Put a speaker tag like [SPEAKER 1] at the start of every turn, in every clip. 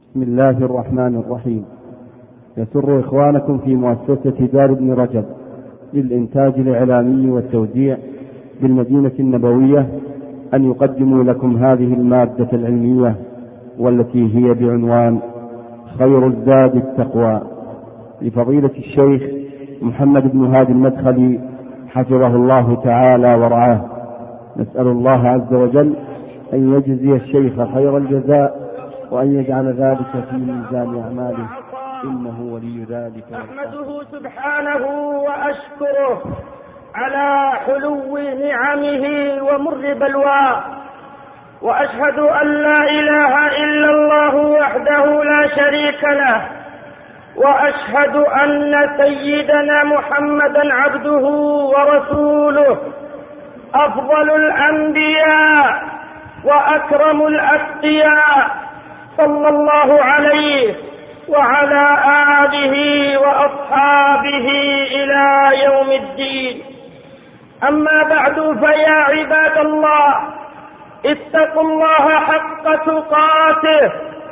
[SPEAKER 1] بسم الله الرحمن الرحيم. يسر إخوانكم في مؤسسة دار ابن رجب للإنتاج الإعلامي والتوزيع بالمدينة النبوية أن يقدموا لكم هذه المادة العلمية والتي هي بعنوان خير الزاد التقوى، لفضيلة الشيخ محمد بن هادي المدخلي حفظه الله تعالى ورعاه. نسأل الله عز وجل أن يجزي الشيخ خير الجزاء وأن يجعل ذلك في ميزان أعماله، إنه ولي ذلك.
[SPEAKER 2] أحمده سبحانه وأشكره على حلو نعمه ومر بلواه، وأشهد أن لا إله إلا الله وحده لا شريك له، وأشهد أن سيدنا محمدا عبده ورسوله، أفضل الأنبياء وأكرم الأتقياء، صلى الله عليه وعلى آله وأصحابه إلى يوم الدين. أما بعد، فيا عباد الله، اتقوا الله حق تقاته،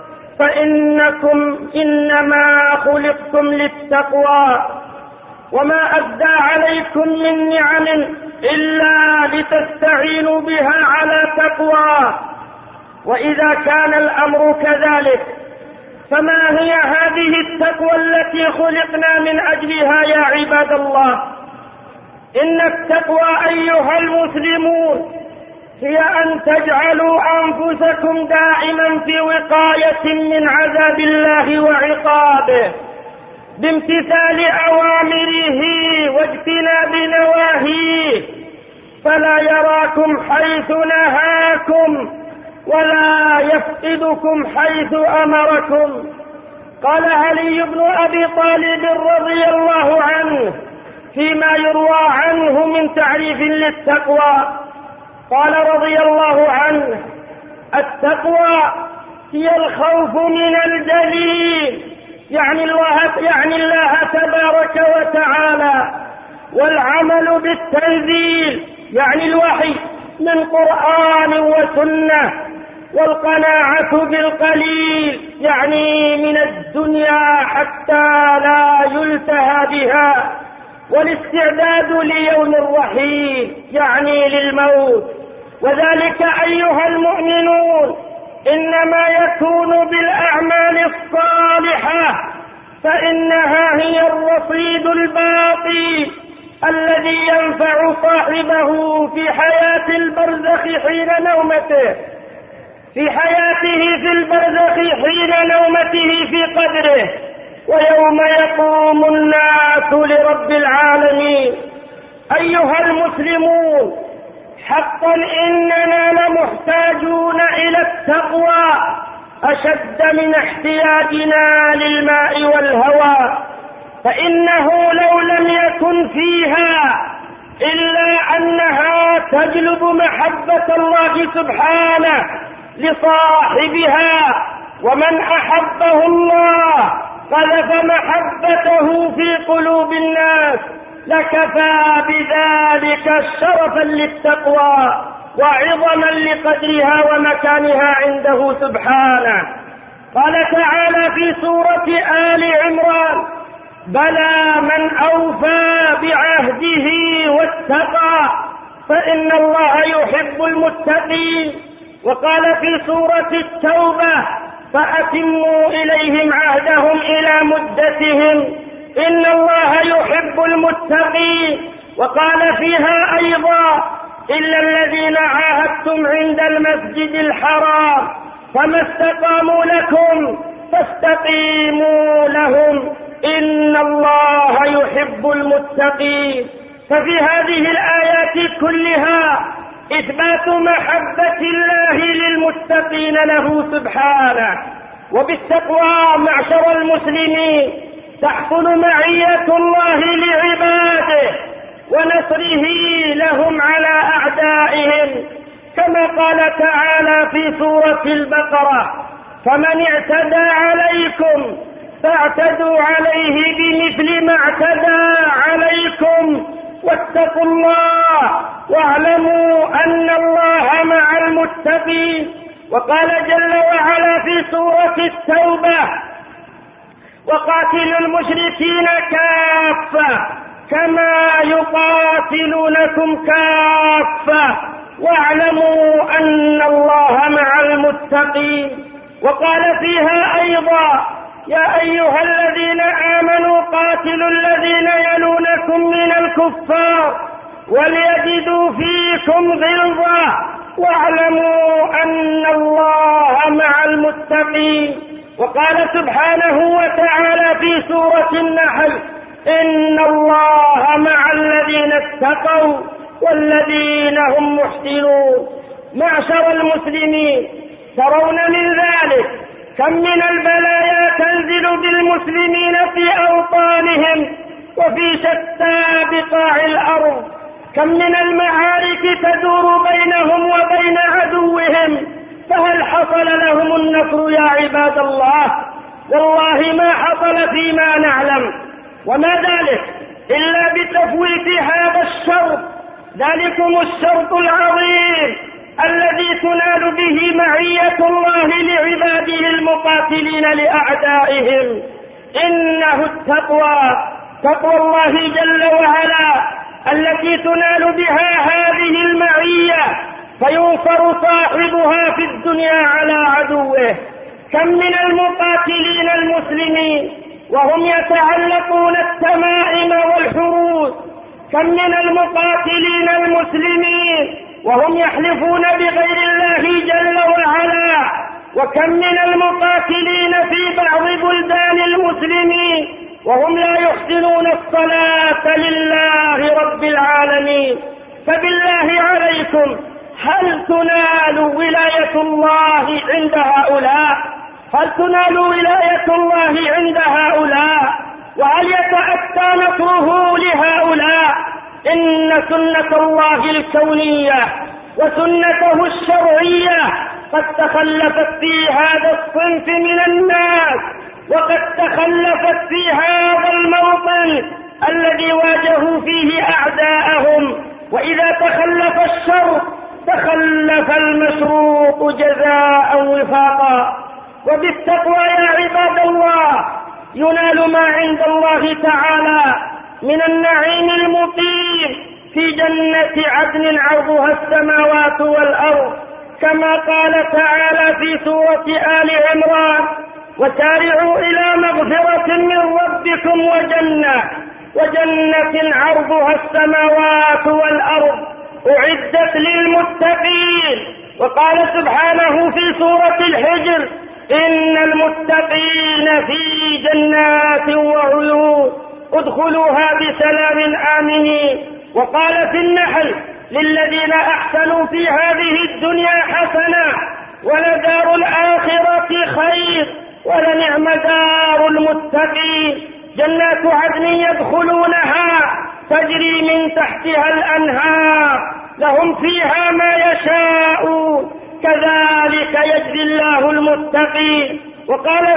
[SPEAKER 2] فإنكم إنما خلقتم للتقوى، وما أسدى عليكم من نعم إلا لتستعينوا بها على تقوى. وإذا كان الأمر كذلك، فما هي هذه التقوى التي خلقنا من أجلها يا عباد الله؟ إن التقوى أيها المسلمون هي أن تجعلوا أنفسكم دائما في وقاية من عذاب الله وعقابه، بامتثال أوامره واجتناب نواهيه، فلا يراكم حيث نهاكم ولا يفقدكم حيث أمركم. قال علي بن أبي طالب رضي الله عنه فيما يروى عنه من تعريف للتقوى، قال رضي الله عنه: التقوى هي الخوف من الجليل، يعني الله تبارك وتعالى، والعمل بالتنزيل، يعني الوحي من قرآن وسنة، والقناعة بالقليل، يعني من الدنيا حتى لا يلتهى بها، والاستعداد ليوم الرحيل، يعني للموت. وذلك أيها المؤمنون إنما يكون بالأعمال الصالحة، فإنها هي الرصيد الباقي الذي ينفع صاحبه في حياة البرزخ حين نومته، في حياته في البرزخ حين نومته في قبره، ويوم يقوم الناس لرب العالمين. أيها المسلمون، حقا إننا لمحتاجون إلى التقوى أشد من احتياجنا للماء والهواء، فإنه لو لم يكن فيها إلا أنها تجلب محبة الله سبحانه لصاحبها، ومن أحبه الله قذف محبته في قلوب الناس، لكفى بذلك شرفا للتقوى وعظما لقدرها ومكانها عنده سبحانه. قال تعالى في سورة آل عمران: بلى من أوفى بعهده واتقى فإن الله يحب المتقين. وقال في سورة التوبة: فأتموا إليهم عهدهم إلى مدتهم إن الله يحب المتقين. وقال فيها أيضا: إلا الذين عاهدتم عند المسجد الحرام فما استقاموا لكم فاستقيموا لهم إن الله يحب المتقين. ففي هذه الآيات كلها إثبات محبة الله للمتقين له سبحانه. وبالتقوى معشر المسلمين تحصل معية الله لعباده ونصره لهم على أعدائهم، كما قال تعالى في سورة البقرة: فمن اعتدى عليكم فاعتدوا عليه بمثل ما اعتدى عليكم واتقوا الله واعلموا أن الله مع المتقين. وقال جل وعلا في سورة التوبة: وقاتلوا المشركين كافة كما يقاتلونكم كافة واعلموا أن الله مع المتقين. وقال فيها أيضا: يا أيها الذين آمنوا قاتلوا الذين يلونكم من الكفار وليجدوا فيكم غلظة واعلموا أن الله مع المتقين. وقال سبحانه وتعالى في سورة النحل: إن الله مع الذين اتقوا والذين هم محسنون. معشر المسلمين، ترون من ذلك كم من البلايا تنزل بالمسلمين في أوطانهم وفي شتى بقاع الأرض، كم من المعارك تدور بينهم وبين عدوهم، فهل حصل لهم النصر يا عباد الله؟ والله ما حصل فيما نعلم، وما ذلك إلا بتفويت هذا الشرط، ذلكم الشرط العظيم الذي تنال به معية الله لعباده المقاتلين لأعدائهم. إنه التقوى، تقوى الله جل وعلا التي تنال بها هذه المعية فينصر صاحبها في الدنيا على عدوه. كم من المقاتلين المسلمين وهم يتعلقون التمائم والحروس، كم من المقاتلين المسلمين وهم يحلفون بغير الله جل وعلا، وكم من المقاتلين في بعض بلدان المسلمين وهم لا يحسنون الصلاة لله رب العالمين. فبالله عليكم، هل تنال ولاية الله عند هؤلاء؟ هل تنال ولاية الله عند هؤلاء؟ وهل يتأتى نصره لهؤلاء؟ إن سنة الله الكونية وسنته الشرعية قد تخلفت في هذا الصنف من الناس، وقد تخلفت في هذا الموطن الذي واجهوا فيه أعداءهم. وإذا تخلف الشرط تخلف المشروط جزاء وفاقا. وبالتقوى يا عباد الله ينال ما عند الله تعالى من النعيم المقيم في جنة عدن عرضها السماوات والأرض، كما قال تعالى في سورة آل عمران: وسارعوا إلى مغفرة من ربكم وجنة عرضها السماوات والأرض أعدت للمتقين. وقال سبحانه في سورة الحجر: إن المتقين في جنات وعيون ادخلوها بسلام آمنين. وقال في النحل: للذين أحسنوا في هذه الدنيا حسنة ولدار الآخرة خير ولنعم دار المتقين، جنات عدن يدخلونها تجري من تحتها الأنهار لهم فيها ما يشاءون كذلك يجزي الله المتقين. وقال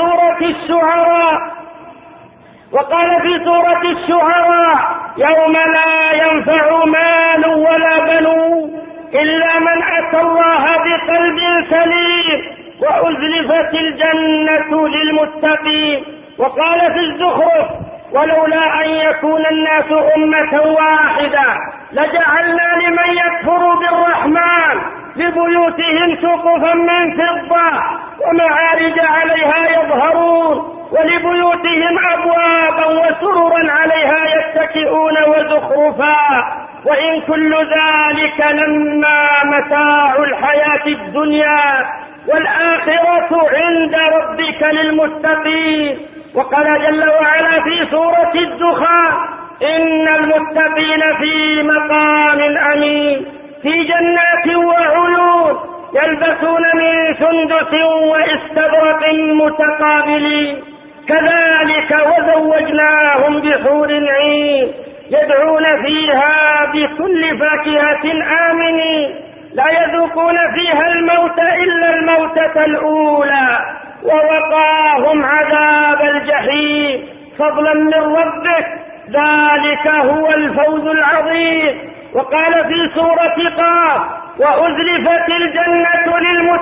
[SPEAKER 2] في سورة الشعراء: يوم لا ينفع مال ولا بنون إلا من أتى الله بقلب سليم وأزلفت الجنة للمتقين. وقال في الزخرف: ولولا أن يكون الناس أمة واحدة لجعلنا لمن يكفر بالرحمن لبيوتهم سقفا من فضة ومعارج عليها يظهرون ولبيوتهم أبوابا وسررا عليها يتكئون وزخرفا وإن كل ذلك لما متاع الحياة الدنيا والآخرة عند ربك للمتقين. وقال جل وعلا في سورة الدخان: إن المتقين في مقام أمين في جنات وعيون يلبسون من سندس واستبرق متقابلين كذلك وزوجناهم بحور عين يدعون فيها بكل فاكهة آمنين لا يذوقون فيها الموت إلا الموتة الأولى ووقاهم عذاب الجحيم فضلا من ربك ذلك هو الفوز العظيم. وقال في سورة قاف: وأزلفت الجنة للمتقين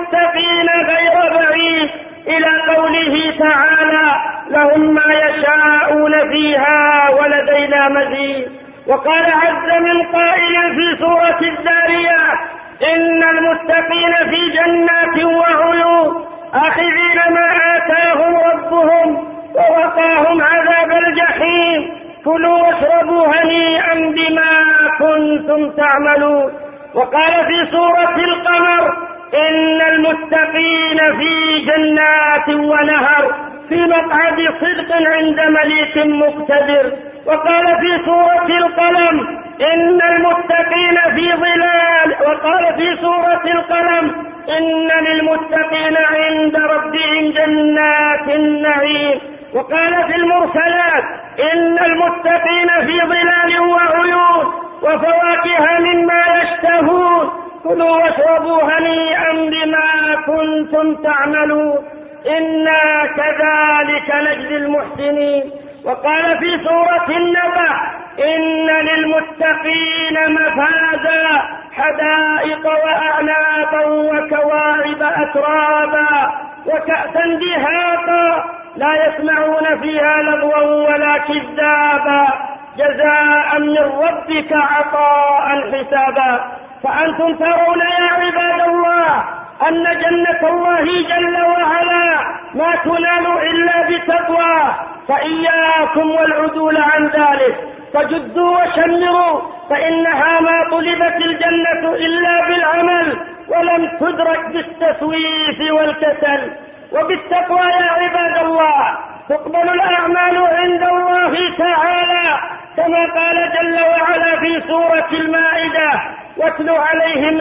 [SPEAKER 2] المتقين غير بعيد، إلى قوله تعالى: لهم ما يشاءون فيها ولدينا مزيد. وقال عز من قائل في سورة الذاريات: إن المتقين في جنات وعيون آخذين ما آتاهم ربهم ووقاهم عذاب الجحيم، كلوا واشربوا هنيئا بما كنتم تعملون. وقال في سورة القمر: إن المتقين في جنات ونهر في مقعد صدق عند مليك مقتدر. وقال في سورة القلم: إن المتقين في ظلال. وقال في سورة القلم: إن للمتقين عند ربهم جنات النعيم. وقال في المرسلات: إن المتقين في ظلال وعيون وفواكه مما يشتهون، كلوا واشربوا هنيئا بما كنتم تعملون، إنا كذلك نجزي المحسنين. وقال في سورة النبأ: إن للمتقين مفازا حدائق وأعنابا وكواعب أترابا وكأسا دهاقا لا يسمعون فيها لغوا ولا كذابا جزاء من ربك عطاء حسابا. فأنتم ترون يا عباد الله أن جنة الله جل وعلا ما تنال إلا بتقوى، فإياكم والعدول عن ذلك، فجدوا وشمروا، فإنها ما طلبت الجنة إلا بالعمل ولم تدرك بالتسويف والكسل. وبالتقوى يا عباد الله تقبل الأعمال عند الله تعالى، كما قال جل وعلا في سورة المائدة: واتل عليهم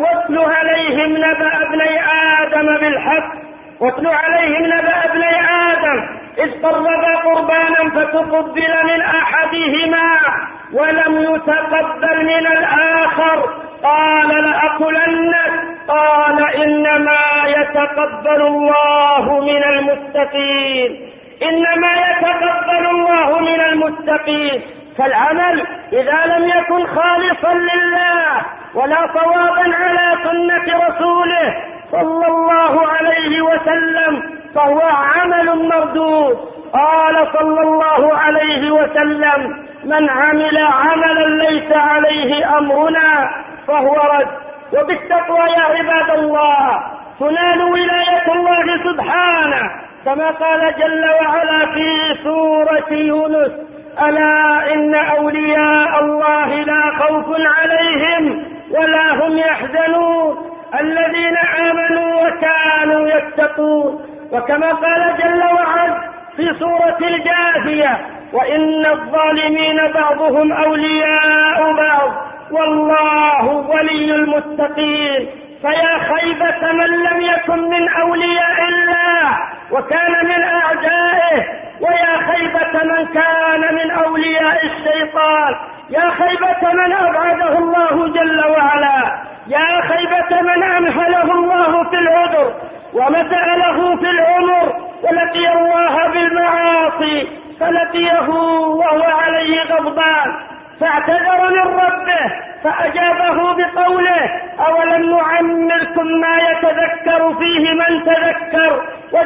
[SPEAKER 2] نبأ ابني آدم بالحق، واتل عليهم نبأ ابني آدم إذ قربا قربانا فتقبل من أحدهما ولم يتقبل من الآخر قال لأقتلنك، قال إنما يتقبل الله من المتقين، إنما يتقبل الله من المتقين. فالعمل إذا لم يكن خالصا لله ولا صوابا على سنة رسوله صلى الله عليه وسلم فهو عمل مردود. قال صلى الله عليه وسلم: من عمل عملا ليس عليه أمرنا فهو رد. وبالتقوى يا عباد الله تنال ولاية الله سبحانه، كما قال جل وعلا في سورة يونس: ألا إن أولياء الله لا خوف عليهم ولا هم يحزنون الذين آمنوا وكانوا يتقون. وكما قال جل وعلا في سورة الجاثية: وإن الظالمين بعضهم أولياء بعض والله ولي المتقين. فيا خيبة من لم يكن من أولياء الله وكان من أعدائه، ويا خيبة من كان من أولياء الشيطان، يا خيبة من أبعده الله جل وعلا، يا خيبة من أمهله الله في العذر ومسأله في العمر ولقي الله بالمعاصي فلقيه وهو عليه غضبان فاعتذر من ربه فأجابه بقوله: أولم نعمركم ما يتذكر فيه من تذكر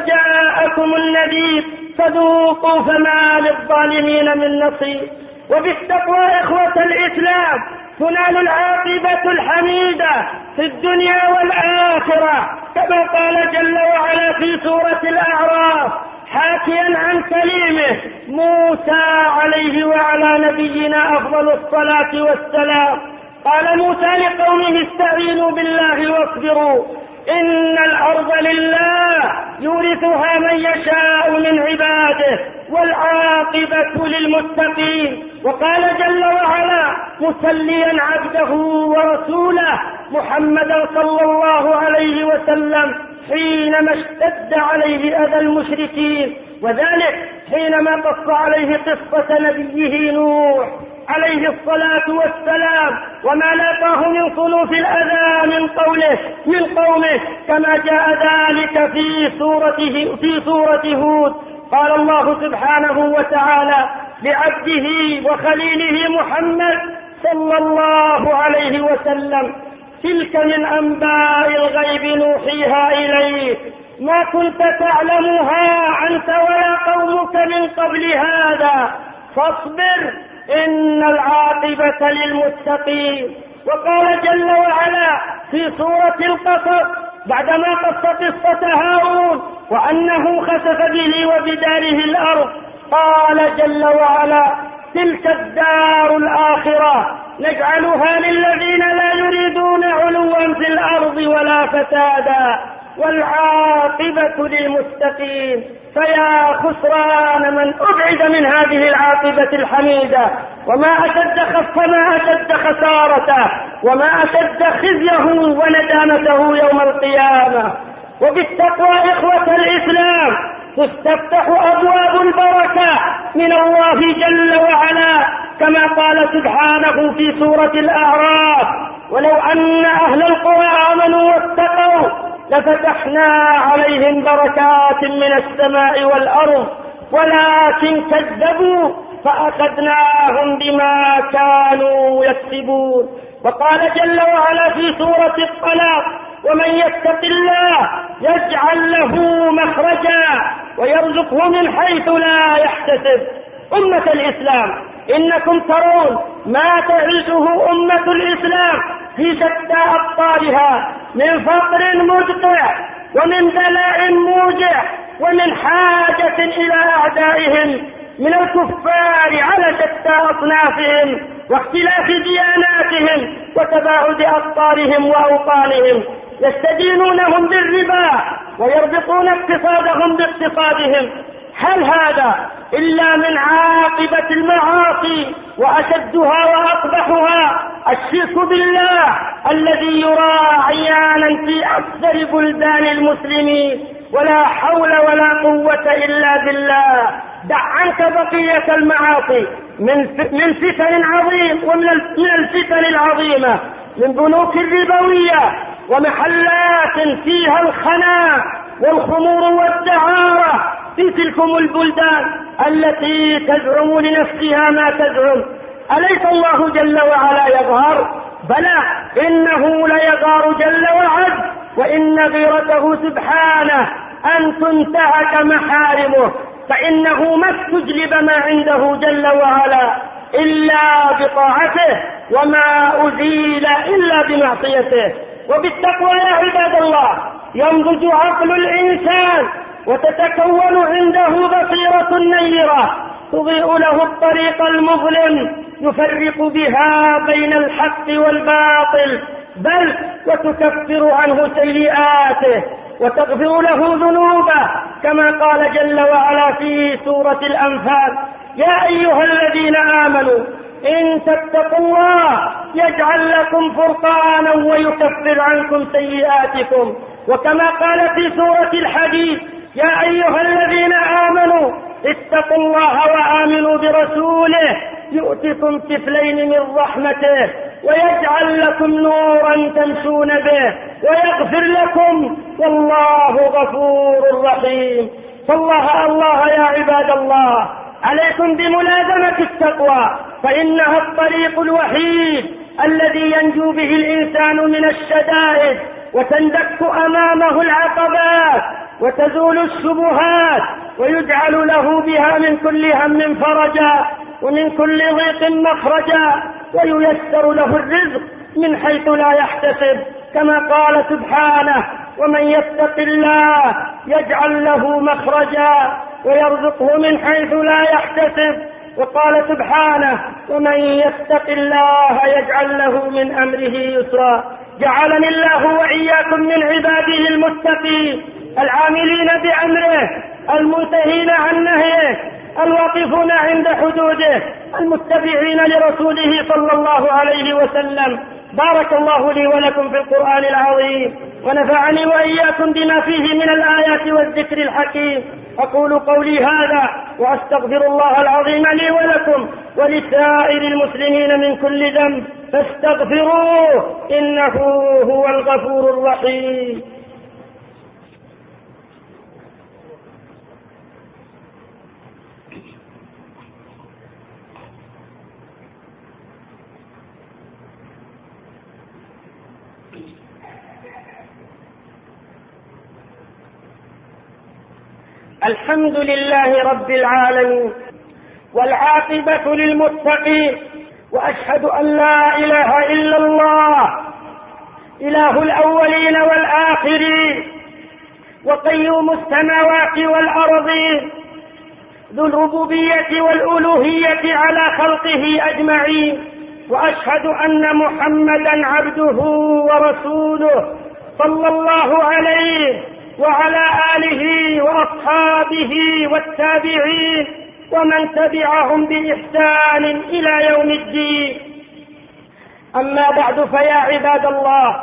[SPEAKER 2] وجاءكم النذير فذوقوا فما للظالمين من نصير. وبالتقوى إخوة الإسلام تنال العاقبة الحميدة في الدنيا والآخرة، كما قال جل وعلا في سورة الأعراف حاكيا عن كليمه موسى عليه وعلى نبينا أفضل الصلاة والسلام: قال موسى لقومه: استعينوا بالله واصبروا إن الأرض لله يورثها من يشاء من عباده والعاقبة للمتقين. وقال جل وعلا مسليا عبده ورسوله محمدا صلى الله عليه وسلم حينما اشتد عليه أذى المشركين، وذلك حينما قص عليه قصة نبيه نوح عليه الصلاة والسلام وما لاقاه من صنوف الأذى من قومه كما جاء ذلك في سورة هود. قال الله سبحانه وتعالى لعبده وخليله محمد صلى الله عليه وسلم: تلك من أنباء الغيب نوحيها إليك ما كنت تعلمها أنت ولا قومك من قبل هذا فاصبر إن العاقبة للمتقين. وقال جل وعلا في سورة القصص بعدما قص قصة هارون وأنه خسف به وبداره الأرض قال جل وعلا تلك الدار الآخرة نجعلها للذين لا يريدون علوا في الأرض ولا فسادا والعاقبة للمتقين. فيا خسران من أبعد من هذه العاقبة الحميدة وما أشد خسارته وما أشد خزيه وندامته يوم القيامة. وبالتقوى إخوة الإسلام تستفتح أبواب البركة من الله جل وعلا كما قال سبحانه في سورة الأعراف ولو أن أهل القرى آمنوا واتقوا لفتحنا عليهم بركات من السماء والأرض ولكن كذبوا فأخذناهم بما كانوا يكسبون. وقال جل وعلا في سورة الطلاق ومن يتق الله يجعل له مخرجا ويرزقه من حيث لا يحتسب. أمة الإسلام إنكم ترون ما تعيشه أمة الإسلام في شتى أقطارها من فقر مدقع ومن بلاء موجع ومن حاجة إلى أعدائهم من الكفار على شتى أصنافهم واختلاف دياناتهم وتباعد أقطارهم وأوطانهم يستدينونهم بالربا ويربطون اقتصادهم باقتصادهم. هل هذا إلا من عاقبة المعاصي وأشدها وأقبحها الشرك بالله الذي يرى عيانا في أكثر بلدان المسلمين ولا حول ولا قوة إلا بالله. دع عنك بقية المعاصي من فتن عظيم ومن الفتن العظيمة من بنوك الربوية ومحلات فيها الخنا والخمور والدعارة في تلكم البلدان التي تزعم لنفسها ما تزعم. أليس الله جل وعلا يغار؟ بلى إنه ليغار جل وعز وإن غيرته سبحانه أن تنتهك محارمه فإنه ما استجلب ما عنده جل وعلا إلا بطاعته وما أزيل إلا بمعصيته. وبالتقوى يا عباد الله ينضج عقل الإنسان وتتكون عنده بصيرة نيرة تضيء له الطريق المظلم يفرق بها بين الحق والباطل بل وتكفر عنه سيئاته وتغفر له ذنوبه كما قال جل وعلا في سورة الأنفال يا أيها الذين آمنوا إن تتقوا الله يجعل لكم فرقانا ويكفر عنكم سيئاتكم. وكما قال في سورة الحديد يا أيها الذين آمنوا اتقوا الله وآمنوا برسوله يؤتكم كفلين من رحمته ويجعل لكم نورا تمشون به ويغفر لكم والله غفور رحيم. فالله يا عباد الله عليكم بملازمة التقوى فإنها الطريق الوحيد الذي ينجو به الإنسان من الشدائد وتندك أمامه العقبات وتزول الشبهات ويجعل له بها من كل هم فرجا ومن كل ضيق مخرجا وييسر له الرزق من حيث لا يحتسب كما قال سبحانه ومن يتق الله يجعل له مخرجا ويرزقه من حيث لا يحتسب. وقال سبحانه ومن يتق الله يجعل له من أمره يسرا. جعلني الله وإياكم من عباده المتقين العاملين بأمره المنتهين عن نهيه الواقفون عند حدوده المتبعين لرسوله صلى الله عليه وسلم. بارك الله لي ولكم في القرآن العظيم ونفعني وإياكم بما فيه من الآيات والذكر الحكيم. أقول قولي هذا وأستغفر الله العظيم لي ولكم ولسائر المسلمين من كل ذنب فاستغفروه إنه هو الغفور الرحيم. الحمد لله رب العالمين، والعاقبة للمتقين، وأشهد أن لا إله إلا الله إله الأولين والآخرين، وقيوم السماوات والأرضين، ذو الربوبية والألوهية على خلقه أجمعين. وأشهد أن محمدا عبده ورسوله صلى الله عليه وعلى آله وأصحابه والتابعين ومن تبعهم بإحسان إلى يوم الدين. أما بعد، فيا عباد الله،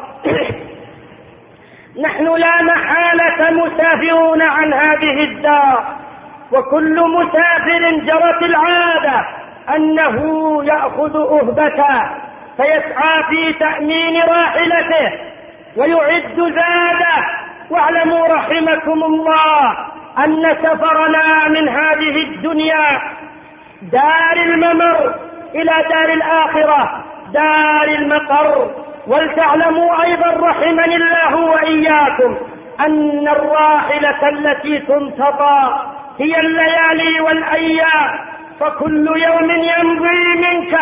[SPEAKER 2] نحن لا محالة مسافرون عن هذه الدار، وكل مسافر جرت العادة أنه يأخذ أهبته فيسعى في تأمين راحلته ويعد زاده. واعلموا رحمكم الله أن سفرنا من هذه الدنيا دار الممر إلى دار الآخرة دار المقر. ولتعلموا أيضا رحمني الله وإياكم أن الراحلة التي تنتظر هي الليالي والأيام، فكل يوم يمضي منك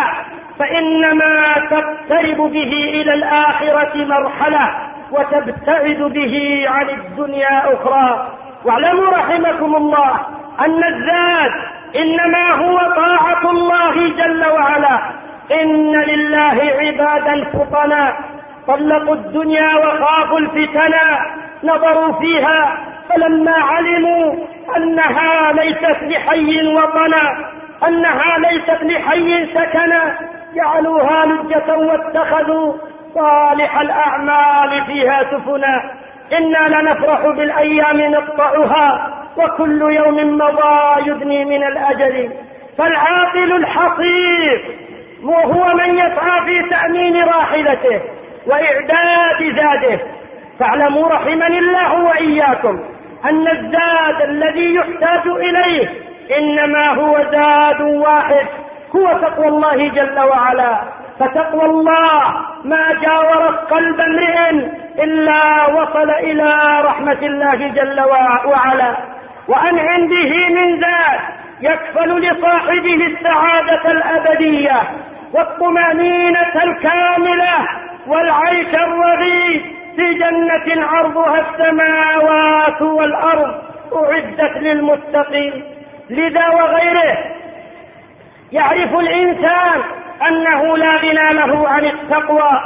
[SPEAKER 2] فإنما تقترب به إلى الآخرة مرحلة وتبتعد به عن الدنيا أخرى. واعلموا رحمكم الله أن الزاد إنما هو طاعة الله جل وعلا. إن لله عبادا فطنا طلقوا الدنيا وخافوا الفتنا، نظروا فيها فلما علموا أنها ليست لحي وطنا، أنها ليست لحي سكنا، جعلوها لجة واتخذوا صالح الأعمال فيها سفنا. إنا لنفرح بالأيام نقطعها وكل يوم مضى يدني من الأجل. فالعاقل الحصيف هو من يسعى في تأمين راحلته وإعداد زاده. فاعلموا رحمني الله وإياكم أن الزاد الذي يحتاج إليه إنما هو زاد واحد، هو تقوى الله جل وعلا. فتقوى الله ما جاورت قلب امرئ إلا وصل إلى رحمة الله جل وعلا. وأن عنده من ذات يكفل لصاحبه السعادة الأبدية والطمأنينة الكاملة والعيش الرغيد في جنة عرضها السماوات والأرض أعدت للمتقين. لذا وغيره يعرف الإنسان أنه لا غنى له عن التقوى،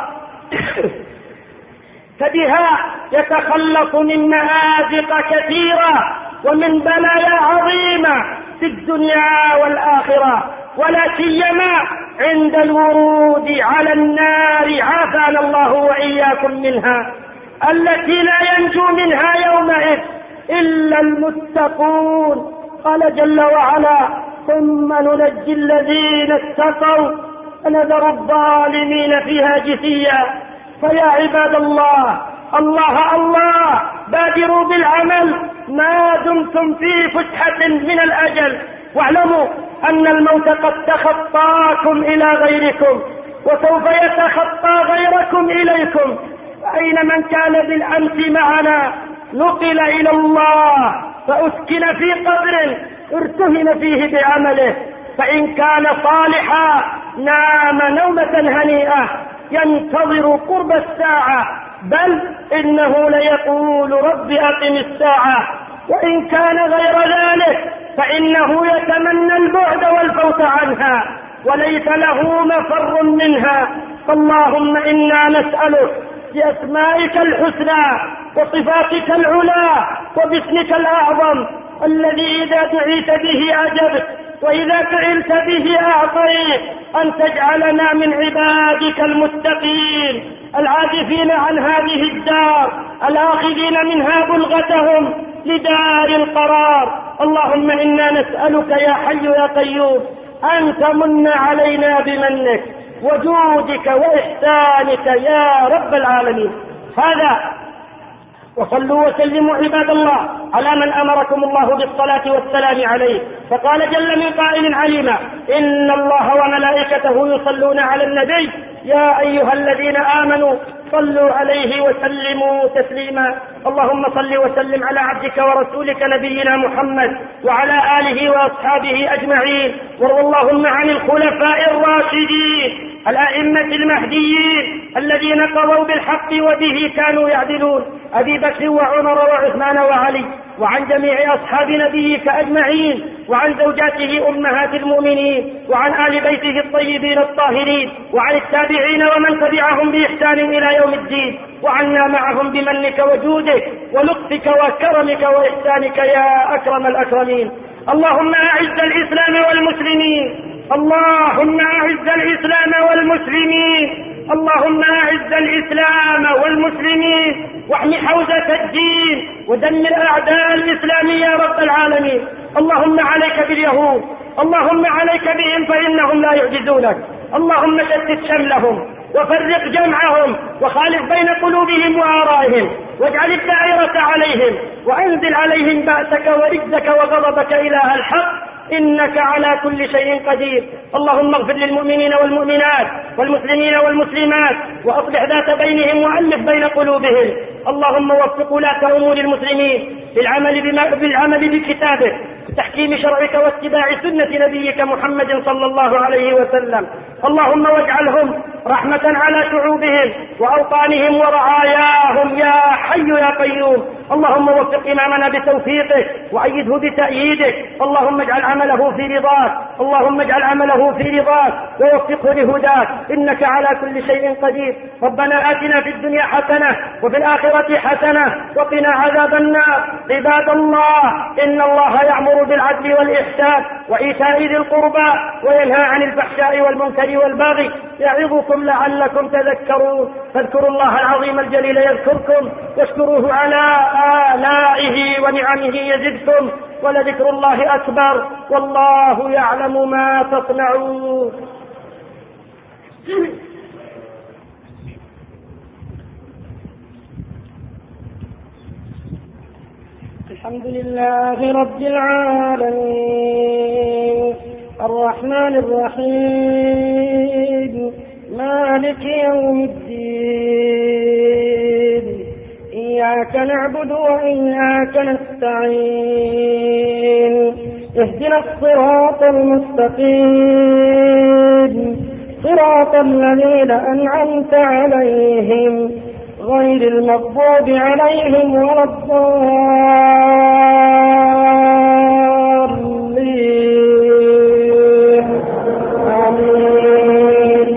[SPEAKER 2] فبها يتخلص من مآزق كثيرة ومن بلايا عظيمة في الدنيا والآخرة، ولا سيما عند الورود على النار عافانا الله وإياكم منها، التي لا ينجو منها يومئذ إلا المتقون. قال جل وعلا: ثم ننجي الذين اتقوا ونذر الظالمين فيها جثيا. فيا عباد الله، الله الله بادروا بالعمل ما دمتم في فسحة من الأجل، واعلموا أن الموت قد تخطاكم إلى غيركم وسوف يتخطى غيركم إليكم. فأين من كان بالأمس معنا نقل إلى الله فأسكن في قبر ارتهن فيه بعمله، فإن كان صالحا نام نومة هنيئة ينتظر قرب الساعة، بل إنه ليقول رب أقم الساعة. وإن كان غير ذلك فإنه يتمنى البعد والفوت عنها وليس له مفر منها. فاللهم إنا نسألك بأسمائك الحسنى وصفاتك العلى وباسمك الأعظم الذي إذا دعيت به أجبت وإذا فعلت به أعطيت، أن تجعلنا من عبادك المتقين العاكفين عن هذه الدار الآخذين منها بلغتهم لدار القرار. اللهم إنا نسألك يا حي يا قيوم أن تمن علينا بمنك وجودك وإحسانك يا رب العالمين. هذا وصلوا وسلموا عباد الله على من أمركم الله بالصلاة والسلام عليه. فقال جل من قائل عليما: إن الله وملائكته يصلون على النبي يا أيها الذين آمنوا صلوا عليه وسلموا تسليما. اللهم صل وسلم على عبدك ورسولك نبينا محمد وعلى آله وأصحابه أجمعين. وارض اللهم عن الخلفاء الراشدين الأئمة المهديين الذين قضوا بالحق وبه كانوا يعدلون، أبي بكر وعمر وعثمان وعلي، وعن جميع أصحاب نبيك أجمعين، وعن زوجاته أمهات المؤمنين، وعن آل بيته الطيبين الطاهرين، وعن التابعين ومن تبعهم بإحسان إلى يوم الدين، وعنا معهم بمنك وجودك ولطفك وكرمك وإحسانك يا أكرم الأكرمين. اللهم أعز الإسلام والمسلمين، اللهم أعز الإسلام والمسلمين، اللهم أعز الإسلام والمسلمين، واحمِ حوزة الدين ودمر أعداء الإسلام يا رب العالمين. اللهم عليك باليهود، اللهم عليك بهم فإنهم لا يعجزونك. اللهم شتت شملهم وفرق جمعهم وخالف بين قلوبهم وآرائهم، واجعل الدائرة عليهم وأنزل عليهم بأسك ورجزك وغضبك إله الحق، إنك على كل شيء قدير. اللهم اغفر للمؤمنين والمؤمنات والمسلمين والمسلمات وأصلح ذات بينهم وألف بين قلوبهم. اللهم وفق ولاة أمور المسلمين بالعمل بكتابك وتحكيم شرعك واتباع سنة نبيك محمد صلى الله عليه وسلم. اللهم واجعلهم رحمة على شعوبهم وأوطانهم ورعاياهم يا حي يا قيوم. اللهم وفق إمامنا بتوفيقك وأيده بتأييدك. اللهم اجعل عمله في رضاك، اللهم اجعل عمله في رضاك ووفقه لهداك، إنك على كل شيء قدير. ربنا آتنا في الدنيا حسنة وفي الآخرة حسنة وقنا عذاب النار. عباد الله، إن الله يأمر بالعدل والإحسان وإيتاء ذي القربى وينهى عن الفحشاء والمنكر والبغي، يعظكم لعلكم تذكرون. فاذكروا الله العظيم الجليل يذكركم، واشكروه على آلائه ونعمه يزدكم، ولذكر الله أكبر، والله يعلم ما تصنعون. الحمد لله رب العالمين، الرحمن الرحيم، مالك يوم الدين، إياك نعبد وإياك نستعين، اهدنا الصراط المستقيم، صراط الذين أنعمت عليهم غير المغضوب عليهم ولا الضالين. آمين.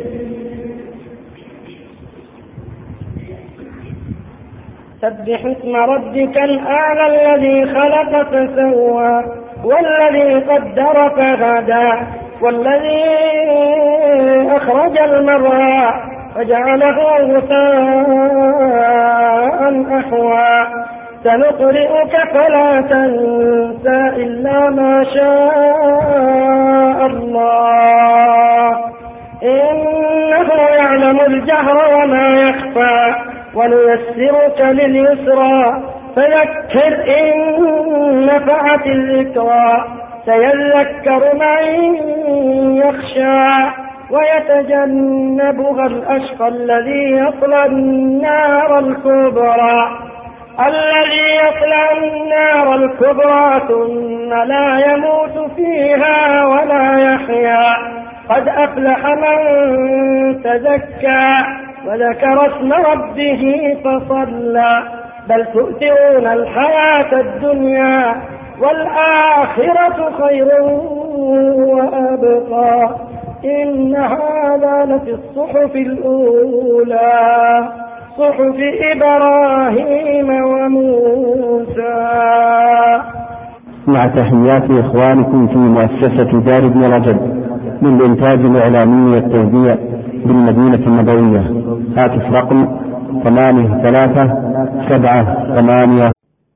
[SPEAKER 2] سبح اسم ربك الأعلى الذي خلق فسوى والذي قدر فهدى والذي أخرج المرعى فجعله غثاء أحوى. سنقرئك فلا تنسى إلا ما شاء الله، إنه يعلم الجهر وما يخفى. ونيسرك لليسرى فذكر إن نفعت الذكرى. سيذكر من يخشى ويتجنبها الأشقى الذي يصلى النار الكبرى ثم لا يموت فيها ولا يحيا. قد أفلح من تزكى وذكر اسم ربه فصلى. بل تؤثرون الحياة الدنيا والآخرة خير وأبقى. إن هذا لفي الصحف الأولى، صحف إبراهيم وموسى.
[SPEAKER 1] مع تحيات إخوانكم في مؤسسة دار ابن رجب للإنتاج الإعلامي والتوزيع بالمدينة النبوية. هاتف رقم 8378.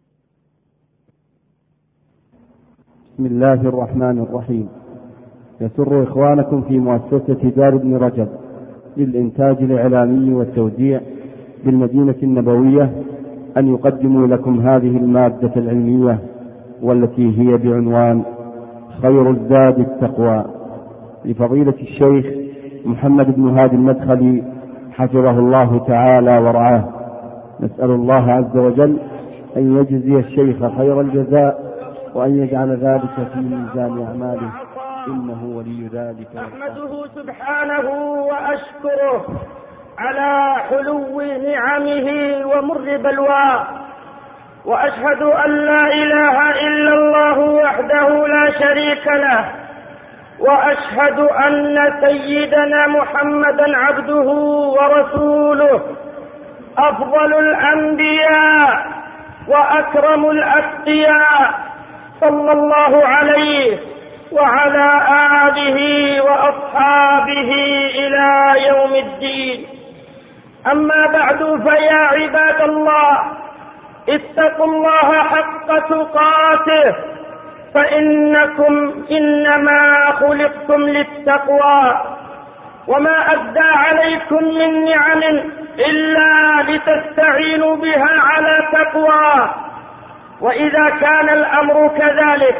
[SPEAKER 1] بسم الله الرحمن الرحيم. يسر إخوانكم في مؤسسة دار ابن رجب للإنتاج الإعلامي والتوزيع بالمدينة النبوية أن يقدموا لكم هذه المادة العلمية، والتي هي بعنوان خير الزاد التقوى، لفضيلة الشيخ محمد بن هادي المدخلي حفظه الله تعالى ورعاه. نسأل الله عز وجل أن يجزي الشيخ خير الجزاء وأن يجعل ذلك في ميزان أعماله، إنه ولي ذلك.
[SPEAKER 2] أحمده سبحانه وأشكره على حلو نعمه ومر بلواه، وأشهد أن لا إله إلا الله وحده لا شريك له، وأشهد أن سيدنا محمدا عبده ورسوله، أفضل الأنبياء وأكرم الأتقياء، صلى الله عليه وعلى آله وأصحابه إلى يوم الدين. أما بعد، فيا عباد الله، اتقوا الله حق تقاته، فإنكم إنما خلقتم للتقوى، وما أبدى عليكم من نعم إلا لتستعينوا بها على تقوى. وإذا كان الأمر كذلك،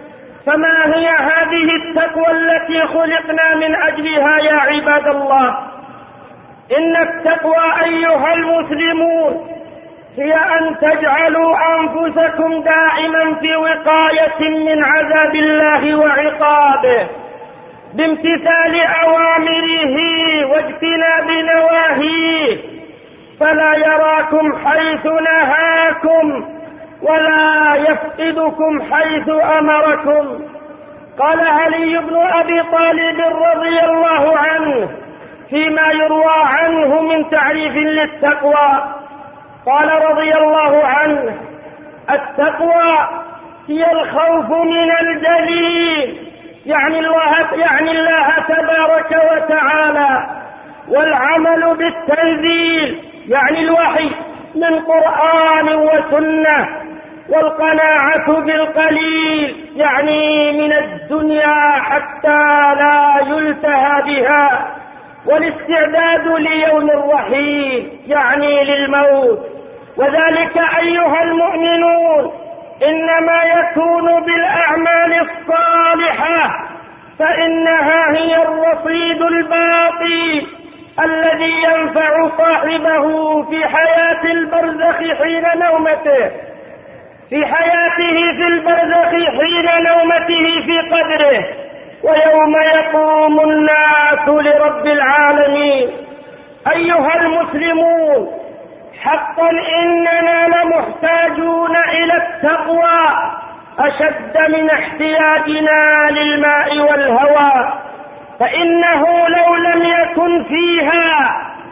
[SPEAKER 2] فما هي هذه التقوى التي خلقنا من أجلها يا عباد الله؟ إن التقوى أيها المسلمون هي أن تجعلوا أنفسكم دائما في وقاية من عذاب الله وعقابه، بامتثال أوامره واجتناب نواهيه، فلا يراكم حيث نهاكم ولا يفقدكم حيث أمركم. قال علي بن أبي طالب رضي الله عنه فيما يروى عنه من تعريف للتقوى، قال رضي الله عنه: التقوى هي الخوف من الجليل، يعني الله تبارك وتعالى، والعمل بالتنزيل، يعني الوحي من قرآن وسنة، والقناعة بالقليل، يعني من الدنيا حتى لا يلتهى بها، والاستعداد ليوم الرحيل، يعني للموت. وذلك أيها المؤمنون إنما يكون بالأعمال الصالحة، فإنها هي الرصيد الباقي الذي ينفع صاحبه في حياة البرزخ حين نومته، في حياته في البرزخ حين نومته في قبره، ويوم يقوم الناس لرب العالمين. أيها المسلمون، حقا إننا لمحتاجون إلى التقوى أشد من احتياجنا للماء والهواء، فإنه لو لم يكن فيها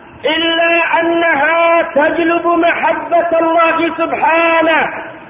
[SPEAKER 2] إلا أنها تجلب محبة الله سبحانه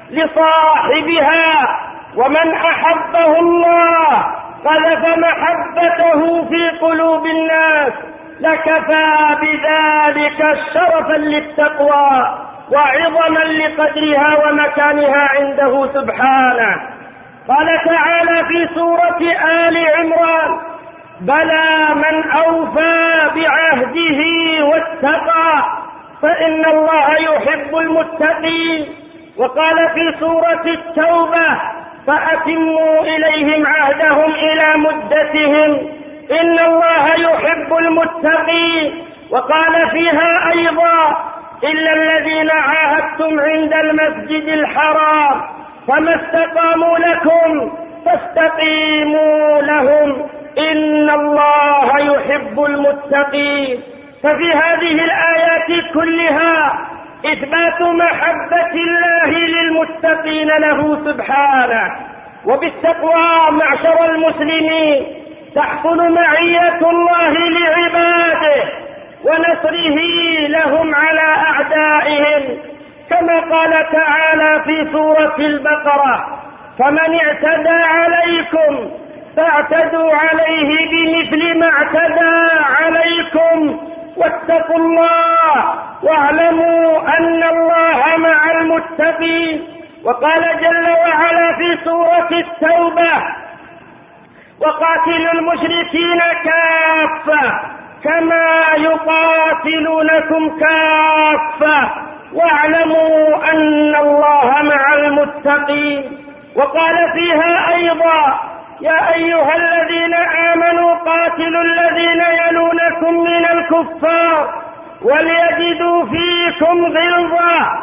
[SPEAKER 2] لصاحبها، ومن أحبه الله قذف محبته في قلوب الناس، لكفى بذلك شرفا للتقوى وعظما لقدرها ومكانها عنده سبحانه. قال تعالى في سورة آل عمران: بلى من أوفى بعهده واتقى فإن الله يحب المتقين. وقال في سورة التوبة: فأتموا إليهم عهدهم إلى مدتهم إن الله يحب المتقين. وقال فيها أيضا: إلا الذين عاهدتم عند المسجد الحرام فما استقاموا لكم فاستقيموا لهم إن الله يحب المتقين. ففي هذه الآيات كلها إثبات محبة الله للمتقين له سبحانه. وبالتقوى معشر المسلمين تحصل معية الله لعباده ونصره لهم على أعدائهم، كما قال تعالى في سورة البقرة: فمن اعتدى عليكم فاعتدوا عليه بمثل ما اعتدى عليكم واتقوا الله واعلموا أن الله مع المتقين. وقال جل وعلا في سورة التوبة: وقاتلوا المشركين كافة كما يقاتلونكم كافة واعلموا أن الله مع المتقين. وقال فيها أيضا: يا أيها الذين آمنوا قاتلوا الذين يلونكم من الكفار وليجدوا فيكم غلظة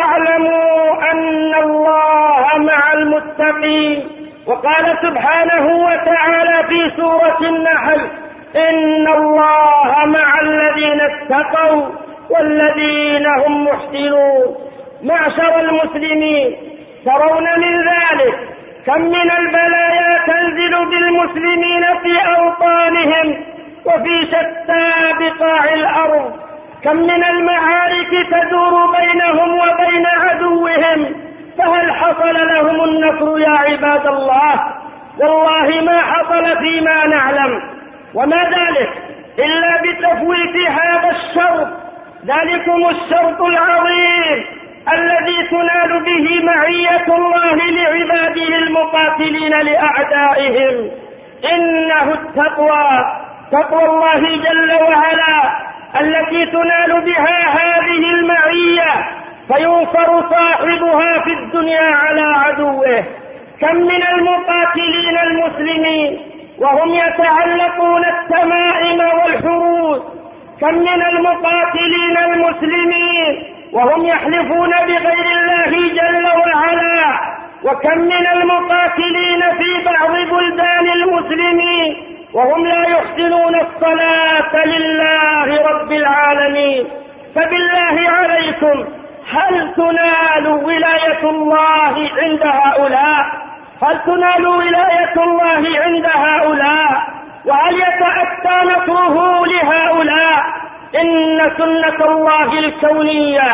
[SPEAKER 2] واعلموا أن الله مع المتقين. وقال سبحانه وتعالى في سورة النحل: إن الله مع الذين اتقوا والذين هم محسنون. معشر المسلمين، ترون من ذلك كم من البلايا تنزل بالمسلمين في أوطانهم وفي شتى بقاع الأرض، كم من المعارك تدور بينهم وبين عدوهم، فهل حصل لهم النصر يا عباد الله؟ والله ما حصل فيما نعلم، وما ذلك إلا بتفويت هذا الشرط، ذلكم الشرط العظيم الذي تنال به معية الله لعباده المقاتلين لأعدائهم. إنه التقوى، تقوى الله جل وعلا التي تنال بها هذه المعية فينصر صاحبها في الدنيا على عدوه. كم من المقاتلين المسلمين وهم يتعلقون التمائم والحروس، كم من المقاتلين المسلمين وهم يحلفون بغير الله جل وعلا، وكم من المقاتلين في بعض بلدان المسلمين وهم لا يحسنون الصلاة لله رب العالمين. فبالله عليكم، هل تنال ولاية الله عند هؤلاء؟ هل تنال ولاية الله عند هؤلاء؟ وهل يتأتى نصره لهؤلاء؟ إن سنة الله الكونية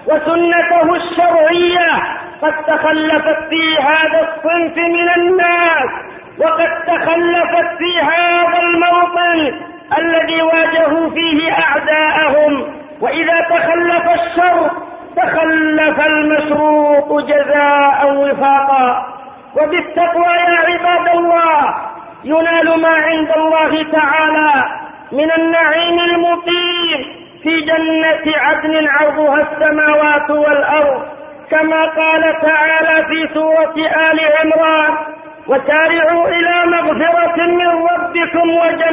[SPEAKER 2] وسنته الشرعية قد تخلفت في هذا الصنف من الناس، وقد تخلفت في هذا الموطن الذي واجهوا فيه أعداءهم. وإذا تخلف الشر تخلف المشروط جزاء وفاقا. وبالتقوى يا عباد الله ينال ما عند الله تعالى من النعيم المقيم في جنة عدن عرضها السماوات والأرض، كما قال تعالى في سورة آل عمران: وسارعوا إلى مغفرة من ربكم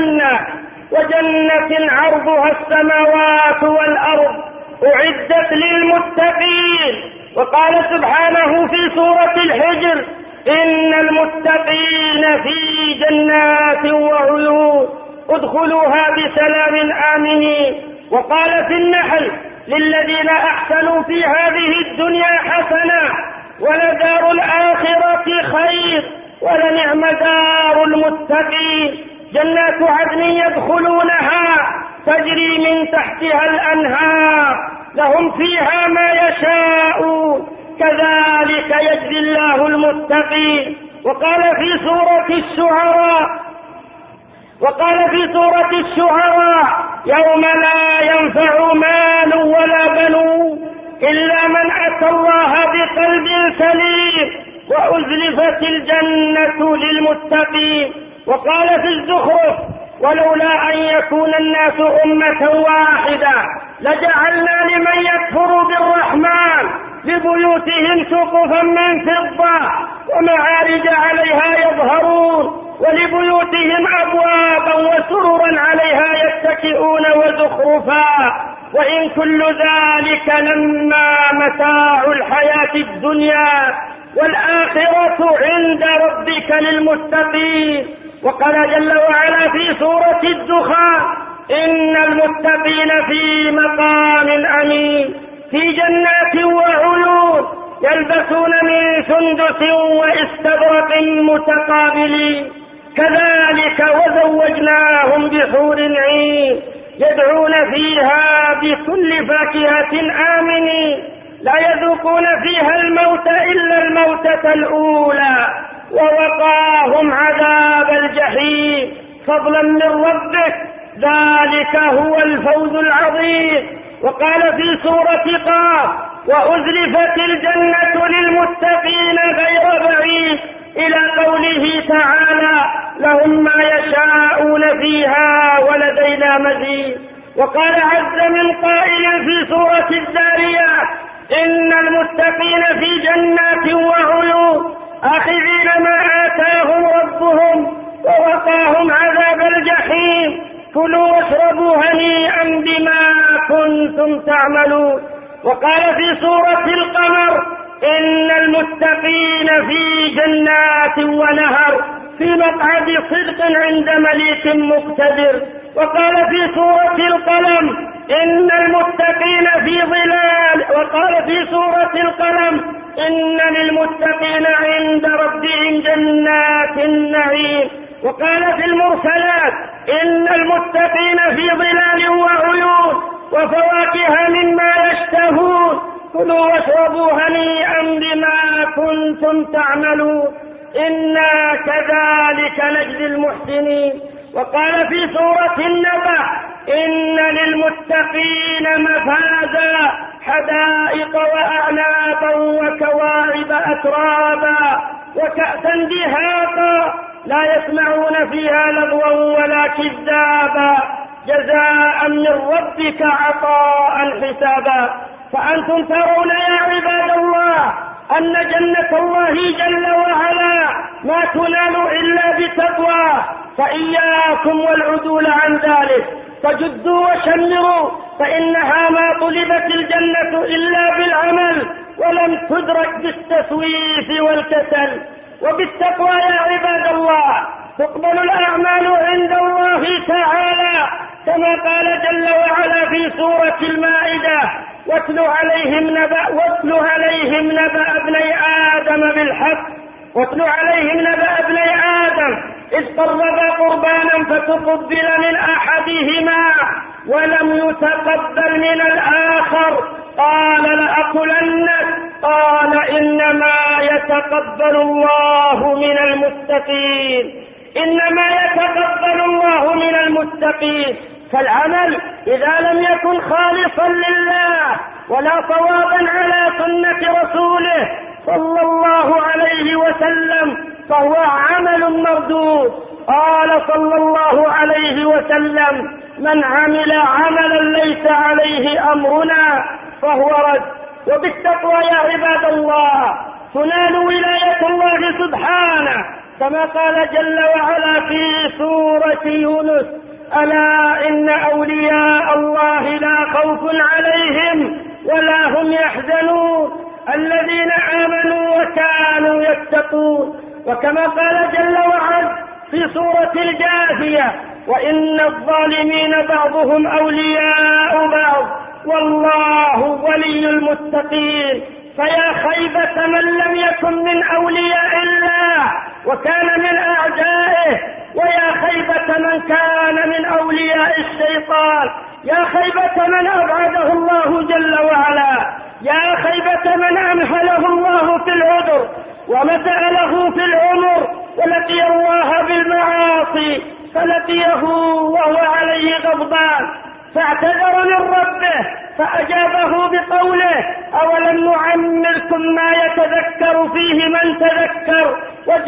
[SPEAKER 2] وجنة عرضها السماوات والأرض أعدت للمتقين. وقال سبحانه في سورة الحجر: إن المتقين في جنات وعيون ادخلوها بسلام آمنين. وقال في النحل: للذين أحسنوا في هذه الدنيا حسنة ولدار الآخرة خير ولنعم دار المتقين. جنات عدن يدخلونها تجري من تحتها الأنهار لهم فيها ما يشاءون كذلك يجزي الله المتقين. وقال في سورة الشعراء: يوم لا ينفع مال ولا بنون إلا من أتى الله بقلب سليم وأزلفت الجنة للمتقين. وقال في الزخرف: ولولا أن يكون الناس أمة واحدة لجعلنا لمن يكفر بالرحمن لبيوتهم سقفا من فضة ومعارج عليها يظهرون ولبيوتهم أبوابا وسررا عليها يتكئون وزخرفا وإن كل ذلك لما متاع الحياة الدنيا والآخرة عند ربك للمتقين. وقال جل وعلا في سورة الدخان: إن المتقين في مقام أمين في جنات وعيون يلبسون من سندس واستبرق متقابلين كذلك وزوجناهم بحور عين يدعون فيها بكل فاكهة آمنين لا يذوقون فيها الموت إلا الموتة الأولى ووقاهم عذاب الجحيم فضلا من ربك ذلك هو الفوز العظيم. وقال في سورة قاف: وأزلفت الجنة للمتقين غير بعيد إلى قوله تعالى: لهم ما يشاءون فيها ولدينا مزيد. وقال عز من قائل في سورة الذاريات: إن المتقين في جنات وعيون آخذين ما آتاهم ربهم ووقاهم عذاب الجحيم كلوا واشربوا هنيئا بما كنتم تعملون. وقال في سورة القمر إن المتقين في جنات ونهر في مقعد صدق عند مليك مقتدر. وقال في سورة القلم إن المتقين في ظلال. وقال في سورة القلم إن للمتقين عند ربهم جنات النعيم. وقال في المرسلات إن المتقين في ظلال وعيون وفواكه مما يشتهون كلوا واشربوا هنيئا بما كنتم تعملون إنا كذلك نجزي المحسنين. وقال في سورة النبأ إن للمتقين مفازا حدائق وأعنابا وكواعب أترابا وكأسا دهاقا لا يسمعون فيها لغوا ولا كذابا جزاء من ربك عطاء حسابا. فأنتم ترون يا عباد الله أن جنة الله جل وعلا ما تنال إلا بتقوى، فإياكم والعدول عن ذلك، فجدوا وشمروا، فإنها ما طلبت الجنة إلا بالعمل ولم تدرك بالتسويف والكسل. وبالتقوى يا عباد الله تقبل الأعمال عند الله تعالى، كما قال جل وعلا في سورة المائدة واتل عليهم نبأ ابني آدم بالحق إذ قربا قربانا فتقبل من أحدهما ولم يتقبل من الآخر قال لأقتلنك قال إنما يتقبل الله من المتقين. فالعمل إذا لم يكن خالصا لله ولا صوابا على سنة رسوله صلى الله عليه وسلم فهو عمل مردود. قال صلى الله عليه وسلم من عمل عملا ليس عليه أمرنا فهو رد. وبالتقوى يا عباد الله تنال ولاية الله سبحانه، كما قال جل وعلا في سورة يونس ألا إن أولياء الله لا خوف عليهم ولا هم يحزنون الذين آمنوا وكانوا يتقون. وكما قال جل وعلا في سورة الجاثية وإن الظالمين بعضهم أولياء بعض والله ولي المتقين. فيا خيبة من لم يكن من أولياء الله وكان من أعدائه، ويا خيبة من كان من أولياء الشيطان، يا خيبة من أبعده الله جل وعلا، يا خيبة من أمهله الله في العذر ومسأله في العمر ولقي الله بالمعاصي فلقيه وهو عليه غضبان فاعتذر من ربه فأجابه بقوله أولم نعمركم ما يتذكر فيه من تذكر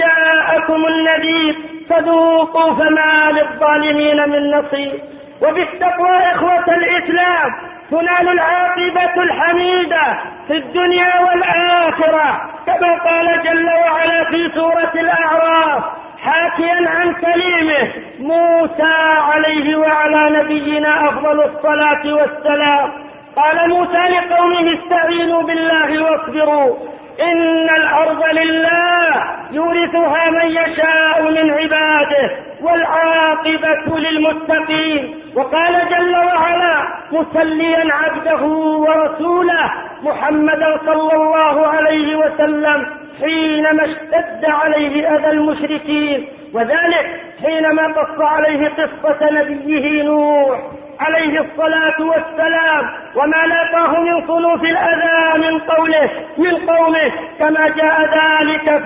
[SPEAKER 2] وجاءكم النذير فذوقوا فما للظالمين من نصير. وبالتقوى إخوة الإسلام تنال العاقبة الحميدة في الدنيا والآخرة، كما قال جل وعلا في سورة الأعراف حاكيا عن كليمه موسى عليه وعلى نبينا أفضل الصلاة والسلام. قال موسى لقومه استعينوا بالله واصبروا إن الأرض لله يورثها من يشاء من عباده والعاقبة للمتقين. وقال جل وعلا مسليا عبده ورسوله محمدا صلى الله عليه وسلم حينما اشتد عليه أذى المشركين، وذلك حينما قص عليه قصة نبيه نوح عليه الصلاة والسلام وما لاقاه من صنوف الأذى من قومه كما جاء ذلك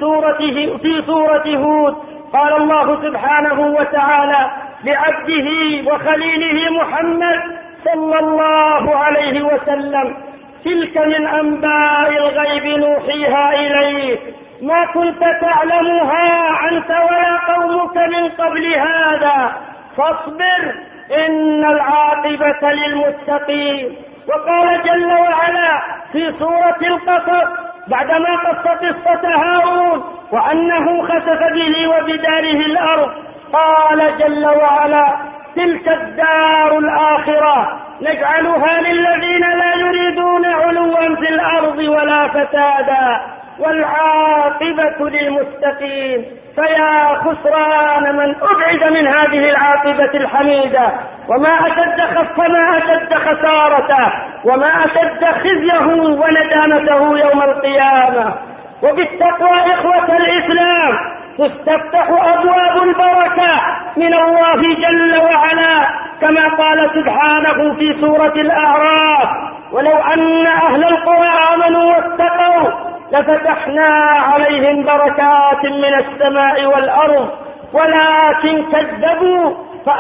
[SPEAKER 2] في سورة هود. قال الله سبحانه وتعالى لعبده وخليله محمد صلى الله عليه وسلم تلك من أنباء الغيب نوحيها إليك ما كنت تعلمها أنت ولا قومك من قبل هذا فاصبر إن العاقبة للمتقين. وقال جل وعلا في سورة القصص بعدما قص قصة هارون وأنه خسف به وبداره الأرض قال جل وعلا تلك الدار الآخرة نجعلها للذين لا يريدون علوا في الأرض ولا فسادا والعاقبة للمتقين. فيا خسران من أبعد من هذه العاقبة الحميدة، وما أشد خسارته، وما أشد خزيه وندامته يوم القيامة. وبالتقوى إخوة الإسلام تستفتح أبواب البركة من الله جل وعلا، كما قال سبحانه في سورة الأعراف: ولو أن أهل القرى آمنوا واتقوا لفتحنا عليهم بركات من السماء والأرض ولكن كذبوا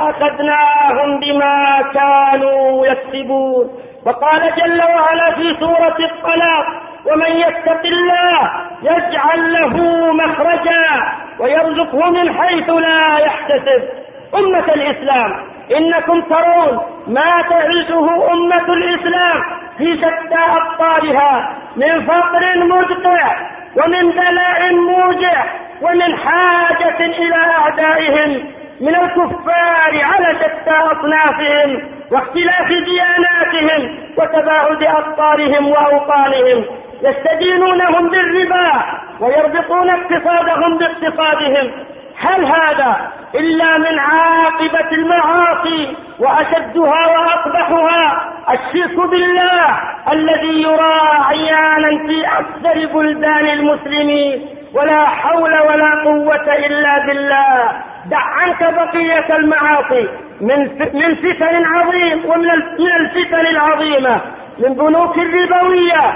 [SPEAKER 2] فأخذناهم بما كانوا يكسبون. وقال جل وعلا في سورة الطلاق: ومن يتق الله يجعل له مخرجا ويرزقه من حيث لا يحتسب. أمة الإسلام، إنكم ترون ما تعيشه أمة الإسلام في شتى أقطارها من فقر مدقع ومن بلاء موجع ومن حاجة إلى أعدائهم من الكفار على شتى أصنافهم واختلاف دياناتهم وتباعد أقطارهم وأوطانهم، يستدينونهم بالربا ويربطون اقتصادهم باقتصادهم. هل هذا إلا من عاقبة المعاصي وأشدها وأقبحها الشرك بالله الذي يرى عيانا في أكثر بلدان المسلمين؟ ولا حول ولا قوة إلا بالله. دع عنك بقية المعاصي من فتن عظيم ومن الفتن العظيمة، من بنوك الربوية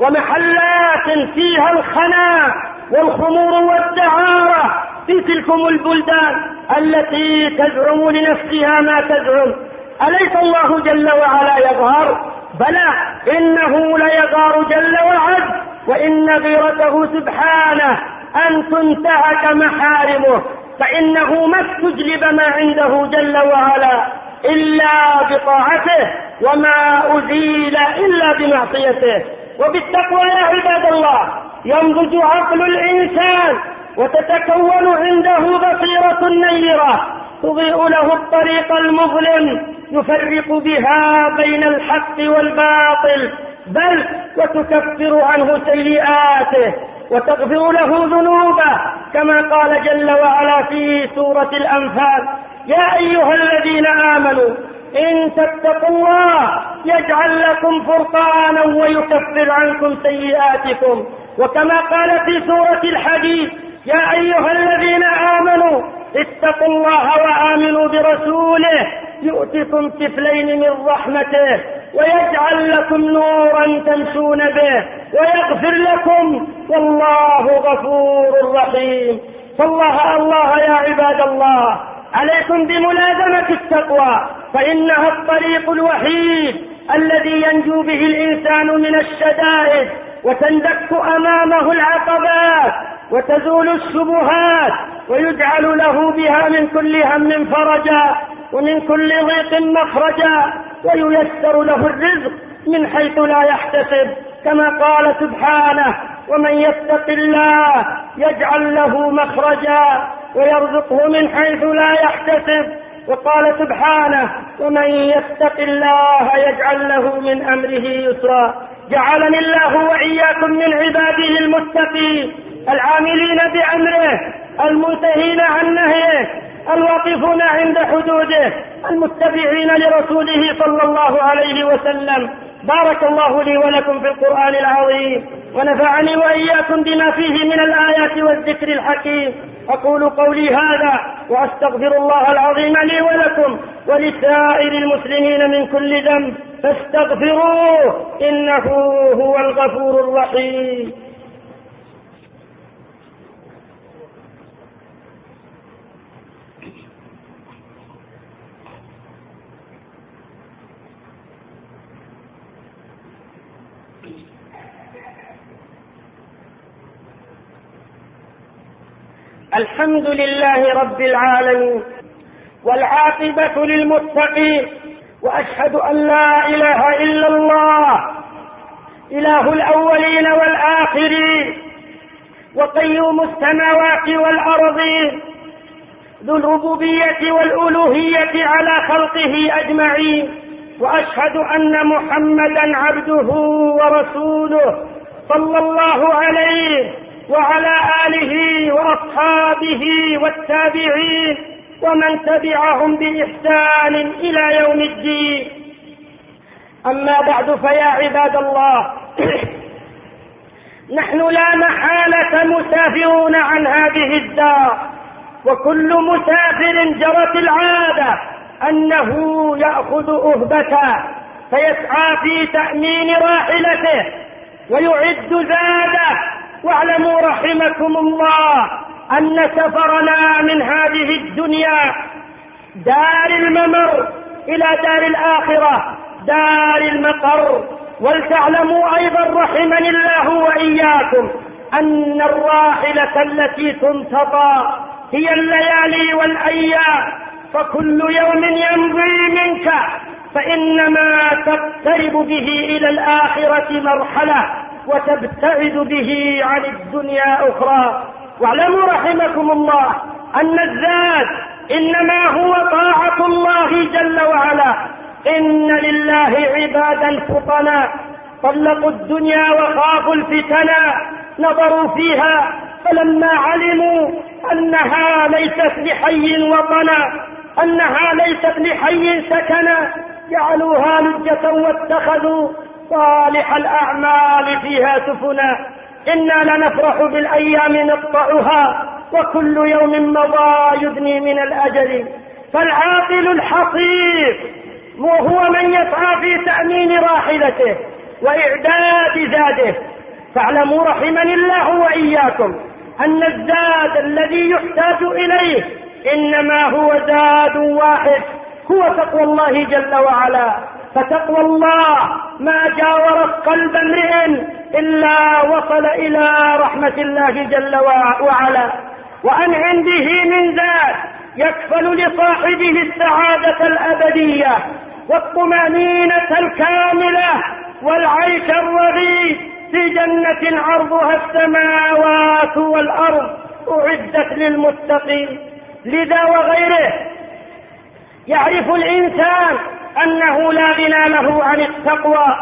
[SPEAKER 2] ومحلات فيها الخنا والخمور والدعارة في تلكم البلدان التي تزعم لنفسها ما تزعم. أليس الله جل وعلا يغار؟ بلى، إنه ليغار جل وعز، وإن غيرته سبحانه أن تنتهك محارمه، فإنه ما استجلب ما عنده جل وعلا إلا بطاعته، وما أزيل إلا بمعصيته. وبالتقوى يا عباد الله ينضج عقل الإنسان وتتكون عنده بصيرة نيرة تضيء له الطريق المظلم، يفرق بها بين الحق والباطل، بل وتكفر عنه سيئاته وتغفر له ذنوبه، كما قال جل وعلا في سورة الأنفال: يا أيها الذين آمنوا إن تتقوا الله يجعل لكم فرقانا ويكفر عنكم سيئاتكم. وكما قال في سورة الحديد: يا أيها الذين آمنوا اتقوا الله وآمنوا برسوله يؤتكم كفلين من رحمته ويجعل لكم نورا تمشون به ويغفر لكم والله غفور رحيم. فالله يا عباد الله، عليكم بملازمة التقوى، فإنها الطريق الوحيد الذي ينجو به الإنسان من الشدائد وتندك أمامه العقبات وتزول الشبهات ويجعل له بها من كل هم فرجا ومن كل ضيق مخرجا وييسر له الرزق من حيث لا يحتسب، كما قال سبحانه: ومن يتق الله يجعل له مخرجا ويرزقه من حيث لا يحتسب. وقال سبحانه: ومن يتق الله يجعل له من أمره يسرا. جعلني الله وإياكم من عباده المتقين العاملين بأمره المنتهين عن نهيه الواقفون عند حدوده المتبعين لرسوله صلى الله عليه وسلم. بارك الله لي ولكم في القرآن العظيم، ونفعني وإياكم بما فيه من الآيات والذكر الحكيم. أقول قولي هذا وأستغفر الله العظيم لي ولكم ولسائر المسلمين من كل ذنب فاستغفروه إنه هو الغفور الرحيم. الحمد لله رب العالمين والعاقبة للمتقين، وأشهد أن لا إله إلا الله إله الأولين والآخرين وقيوم السماوات والأرضين، ذو الربوبية والألوهية على خلقه أجمعين، وأشهد أن محمدا عبده ورسوله صلى الله عليه وعلى آله وأصحابه والتابعين ومن تبعهم بإحسان إلى يوم الدين. أما بعد، فيا عباد الله، نحن لا محالة مسافرون عن هذه الدار، وكل مسافر جرت العادة أنه يأخذ أهبته فيسعى في تأمين راحلته ويعد زاده. واعلموا رحمكم الله أن سفرنا من هذه الدنيا دار الممر إلى دار الآخرة دار المقر. ولتعلموا أيضا رحمني الله وإياكم أن الراحلة التي تنتظر هي الليالي والأيام، فكل يوم يمضي منك فإنما تقترب به إلى الآخرة مرحلة وتبتعد به عن الدنيا أخرى. واعلموا رحمكم الله أن الزاد إنما هو طاعة الله جل وعلا. إن لله عبادا فطنا طلقوا الدنيا وخافوا الفتنا، نظروا فيها فلما علموا أنها ليست لحي وطنا، أنها ليست لحي سكنا، جعلوها لجة واتخذوا صالح الأعمال فيها سفنا. إنا لنفرح بالأيام نقطعها وكل يوم مضى يدني من الأجل. فالعاقل الحصيف وهو من يسعى في تأمين راحلته وإعداد زاده. فاعلموا رحمني الله وإياكم أن الزاد الذي يحتاج إليه إنما هو زاد واحد، هو تقوى الله جل وعلا. فتقوى الله ما جاورت قلب امرئ إلا وصل إلى رحمة الله جل وعلا. وأن عنده من زاد يكفل لصاحبه السعادة الأبدية والطمأنينة الكاملة والعيش الرغيد في جنة عرضها السماوات والأرض أعدت للمتقين. لذا وغيره يعرف الإنسان أنه لا غنى له عن التقوى،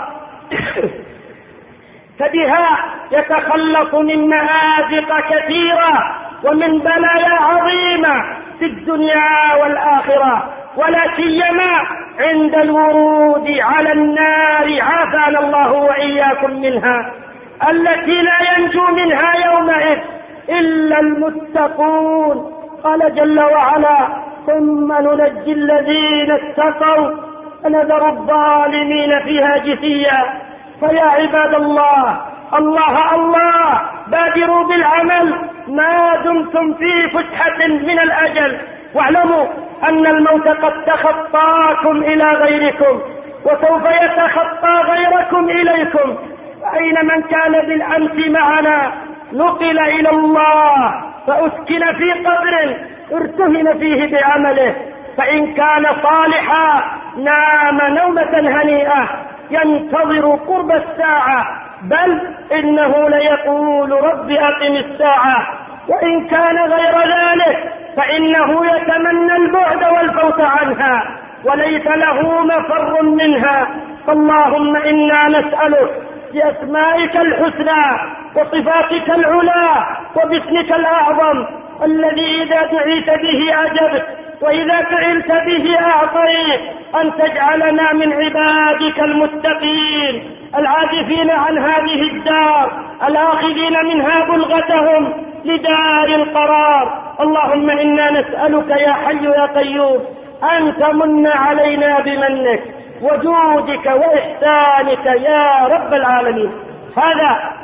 [SPEAKER 2] فبها يتخلص من مآزق كثيرة ومن بلايا عظيمة في الدنيا والآخرة، ولا سيما عند الورود على النار عافانا الله وإياكم منها، التي لا ينجو منها يومئذ إلا المتقون. قال جل وعلا: ثم ننجي الذين اتقوا ونذر الظالمين فيها جثيا. فيا عباد الله، الله الله بادروا بالعمل ما دمتم في فسحة من الأجل، واعلموا أن الموت قد تخطاكم إلى غيركم وسوف يتخطى غيركم إليكم. فأين من كان بالأمس معنا نقل إلى الله فأسكن في قبر ارتهن فيه بعمله، فإن كان صالحا نام نومة هنيئة ينتظر قرب الساعة، بل إنه ليقول رب أقم الساعة. وإن كان غير ذلك فإنه يتمنى البعد والفوت عنها وليس له مفر منها. فاللهم إنا نسألك بأسمائك الحسنى وصفاتك العلى وباسمك الأعظم الذي إذا دعيت به أجبت وإذا فعلت به أعطيت، أن تجعلنا من عبادك المتقين العاكفين عن هذه الدار الآخذين منها بلغتهم لدار القرار. اللهم إنا نسألك يا حي يا قيوم أن تمن علينا بمنك وجودك وإحسانك يا رب العالمين. هذا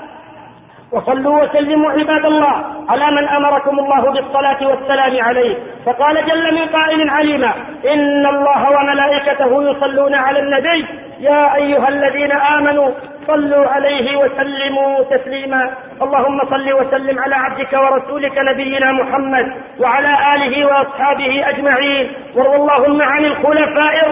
[SPEAKER 2] وصلوا وسلموا عباد الله على من أمركم الله بالصلاة والسلام عليه. فقال جل من قائل عليما: إن الله وملائكته يصلون على النبي يا أيها الذين آمنوا صلوا عليه وسلموا تسليما. اللهم صل وسلم على عبدك ورسولك نبينا محمد وعلى آله وأصحابه أجمعين. وارض اللهم عن الخلفاء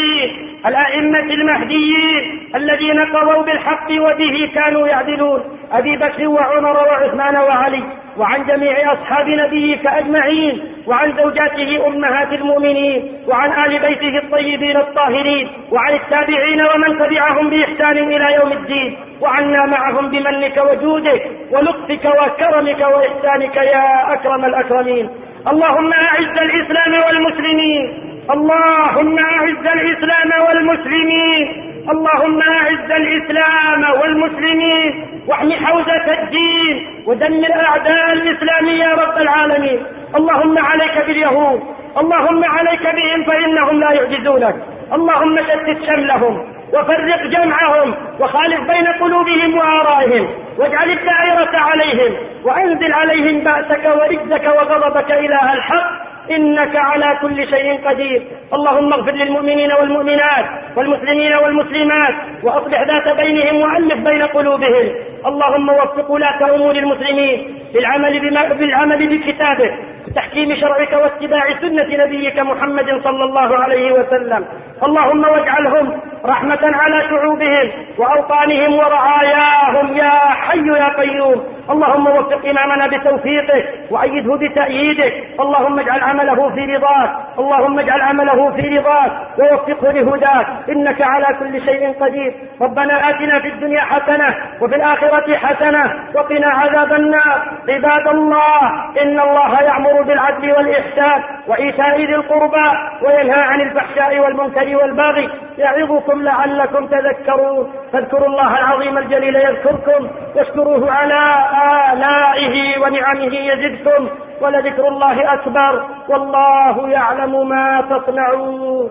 [SPEAKER 2] الراشدين الأئمة المهديين الذين قضوا بالحق وبه كانوا يعدلون، أبي بكر وعمر وعثمان وعلي، وعن جميع أصحاب نبيك أجمعين، وعن زوجاته أمهات المؤمنين، وعن آل بيته الطيبين الطاهرين، وعن التابعين ومن تبعهم بإحسان إلى يوم الدين، وعنا معهم بمنك وجودك ولطفك وكرمك وإحسانك يا أكرم الأكرمين. اللهم أعز الإسلام والمسلمين، اللهم أعز الإسلام والمسلمين، اللهم أعز الإسلام والمسلمين، واحم حوزة الدين ودمر أعداء الإسلام يا رب العالمين. اللهم عليك باليهود، اللهم عليك بهم فإنهم لا يعجزونك. اللهم شتت شملهم وفرق جمعهم وخالف بين قلوبهم وآرائهم، واجعل الدائرة عليهم، وأنزل عليهم بأسك ورجزك وغضبك إله الحق، إنك على كل شيء قدير. اللهم اغفر للمؤمنين والمؤمنات والمسلمين والمسلمات، وأصلح ذات بينهم وألف بين قلوبهم. اللهم وفق ولاة أمور المسلمين بالعمل بكتابك، بتحكيم شرعك واتباع سنة نبيك محمد صلى الله عليه وسلم. اللهم واجعلهم رحمة على شعوبهم وأوطانهم ورعاياهم يا حي يا قيوم. اللهم وفق إمامنا بتوفيقك وأيده بتأييدك. اللهم اجعل عمله في رضاك، اللهم اجعل عمله في رضاك ووفقه لهداك، إنك على كل شيء قدير. ربنا آتنا في الدنيا حسنة وفي الآخرة حسنة وقنا عذاب النار. عباد الله، إن الله يأمر بالعدل والإحسان وإيتاء ذي القربى وينهى عن الفحشاء والمنكر والبغي، يعظكم لعلكم تذكرون. فاذكروا الله العظيم الجليل يذكركم، واشكروه على آلائه ونعمه يزدكم، ولذكر الله أكبر، والله يعلم ما تصنعون.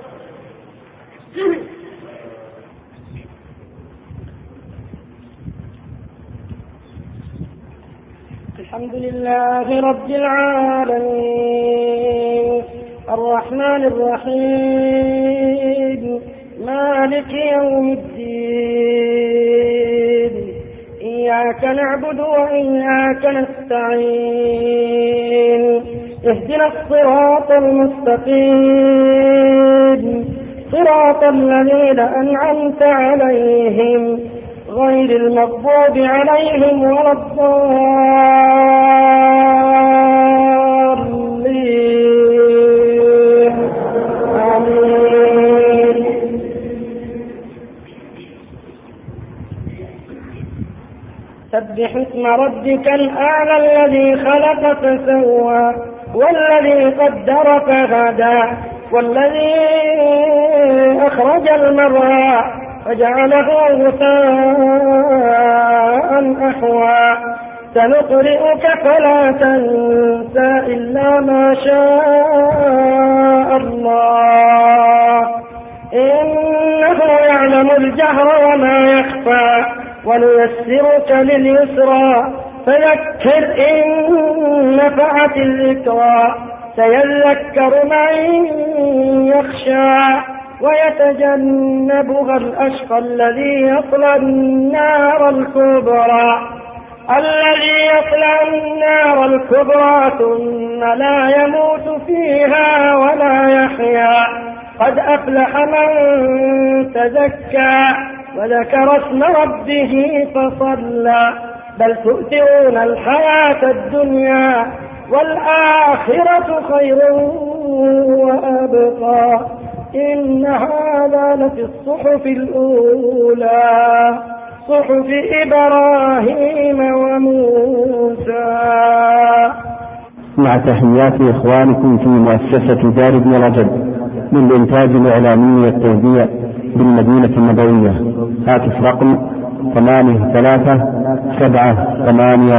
[SPEAKER 2] الحمد لله رب العالمين، الرحمن الرحيم، مالك يوم الدين، إياك نعبد وإياك نستعين، اهدنا الصراط المستقيم، صراط الذين أنعمت عليهم غير المغضوب عليهم ولا الضالين. آمين. سبح اسم ربك الأعلى الذي خلق فسوى والذي قدر فهدى والذي أخرج المرعى فجعله غثاء أحوى. سنقرئك فلا تنسى إلا ما شاء الله، إنه يعلم الجهر وما يخفى. ونيسرك لليسرى فذكر إن نفعت الذكرى. سيذكر من يخشى ويتجنبها الأشقى الذي يصلى النار الكبرى ثم لا يموت فيها ولا يحيا. قد أفلح من تزكى وذكر اسم ربه فصلى. بل تؤثرون الحياة الدنيا والآخرة خير وأبقى. إن هذا لفي الصحف الأولى، صحف إبراهيم وموسى.
[SPEAKER 1] مع تحيات إخوانكم في مؤسسة دار ابن رجب للإنتاج الإعلامي والتوزيع بالمدينة النبوية. هاتف رقم 8378